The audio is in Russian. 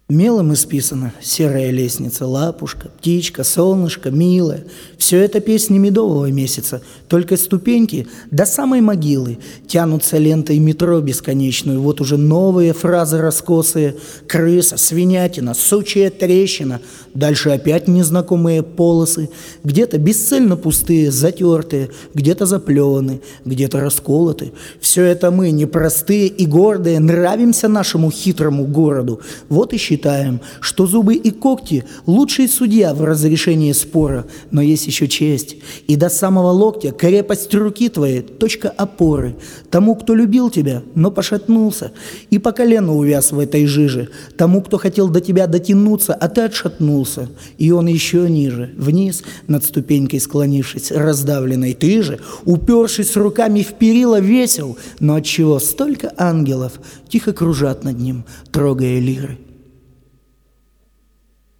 Мелом исписана серая лестница, лапушка, птичка, солнышко, милая. Все это песни медового месяца, только ступеньки до самой могилы тянутся лентой метро бесконечную. Вот уже новые фразы раскосые: крыса, свинятина, сучья трещина. Дальше опять незнакомые полосы, где-то бесцельно пустые, затертые, где-то заплеваны, где-то расколоты. Все это мы, непростые и гордые, нравимся нашему хитрому городу. Вот и считаем, что зубы и когти – лучший судья в разрешении спора, но есть еще честь. И до самого локтя крепость руки твоей – точка опоры. Тому, кто любил тебя, но пошатнулся, и по колено увяз в этой жиже. Тому, кто хотел до тебя дотянуться, а ты отшатнулся, и он еще ниже, вниз, над ступенькой склонившись, раздавленной. Ты же, упершись руками в перила, весел, но отчего столько ангелов тихо кружат над ним, трогая лиры.